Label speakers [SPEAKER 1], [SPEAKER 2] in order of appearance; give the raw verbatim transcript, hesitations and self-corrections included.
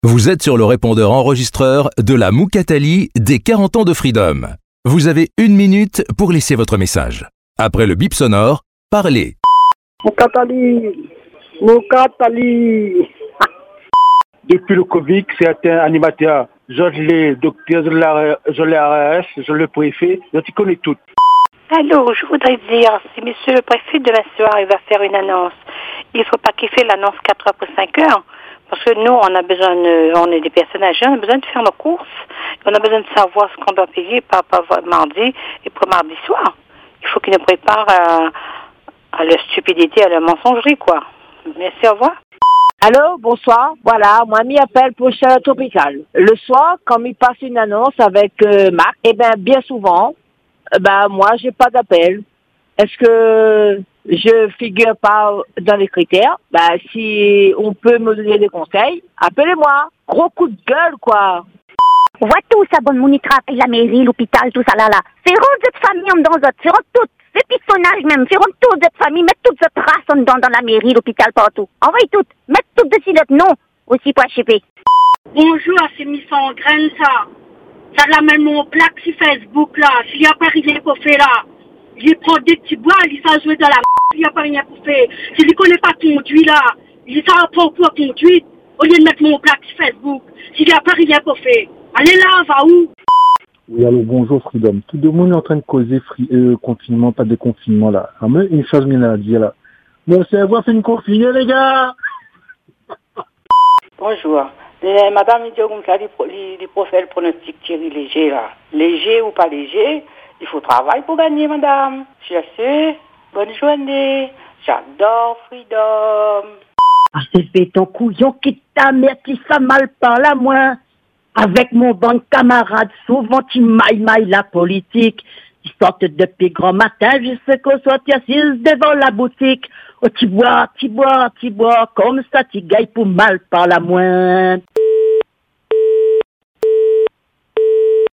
[SPEAKER 1] Vous êtes sur le répondeur enregistreur de la Moukatali des quarante ans de Freedom. Vous avez une minute pour laisser votre message. Après le bip sonore, parlez.
[SPEAKER 2] Moukatali, Moukatali. Depuis le Covid, certains animateurs, je les docteurs, je les R S, je le préfet, je t'y connais toutes.
[SPEAKER 3] Allô, je voudrais dire, si monsieur le préfet demain soir, il va faire une annonce, il ne faut pas qu'il fasse l'annonce quatre heures pour cinq heures. Parce que nous, on a besoin, de, on est des personnes âgées, on a besoin de faire nos courses. On a besoin de savoir ce qu'on doit payer par, par mardi et pour mardi soir. Il faut qu'ils nous préparent à, à la stupidité, à la mensongerie, quoi. Merci, au revoir.
[SPEAKER 4] Allô, bonsoir. Voilà, moi, m'y appelle pour Charlotte Hôpital. Le soir, quand il passe une annonce avec euh, Marc, eh bien, bien souvent, euh, ben, moi, j'ai pas d'appel. Est-ce que je figure pas dans les critères? Ben, si on peut me donner des conseils, appelez-moi. Gros coup de gueule, quoi.
[SPEAKER 5] On voit tout ça, bonne mon travail, la mairie, l'hôpital, tout ça là, là. C'est rond cette famille en dans autres. C'est rond toutes. C'est pistonnage même. C'est rond toute cette famille. Mettre toute cette race en dans, dans la mairie, l'hôpital, partout. Envoyez toutes. Mettre toutes dessus notre nom. Aussi pour H P.
[SPEAKER 6] Bonjour, c'est mis en graine, ça. Ça l'a même mon plaque sur Facebook, là. S'il n'y a pas rien pour faire, là. Il prend des petits bois, il s'en joue dans la m***, il n'y a pas rien pour faire. S'il ne connaît pas conduire, là, il s'en prend pour conduire, au lieu de mettre mon plaque sur Facebook. S'il n'y a pas rien pour faire. Allez là, va où?
[SPEAKER 7] Oui, allô, bonjour Freedom. Tout le monde est en train de causer free, euh, confinement, pas de confinement, là. Ah, mais une chose, bien à dire, là. Mon cerveau fait une confinement, les gars!
[SPEAKER 3] Bonjour. Les, madame, il dit comme ça, les profils pronostics Thierry léger, là. Léger ou pas léger, il faut travailler pour gagner, madame. Je sais. Bonne journée. J'adore Freedom.
[SPEAKER 4] Ah, c'est fait ton couillon qui t'a mère qui ça mal parle à moi. Avec mon bon camarade, souvent tu mailles la politique. Ils sortent depuis grand matin jusqu'à qu'on soit assise devant la boutique. Oh, tu bois, tu bois, tu bois, comme ça tu gagnes pour mal parler à moi.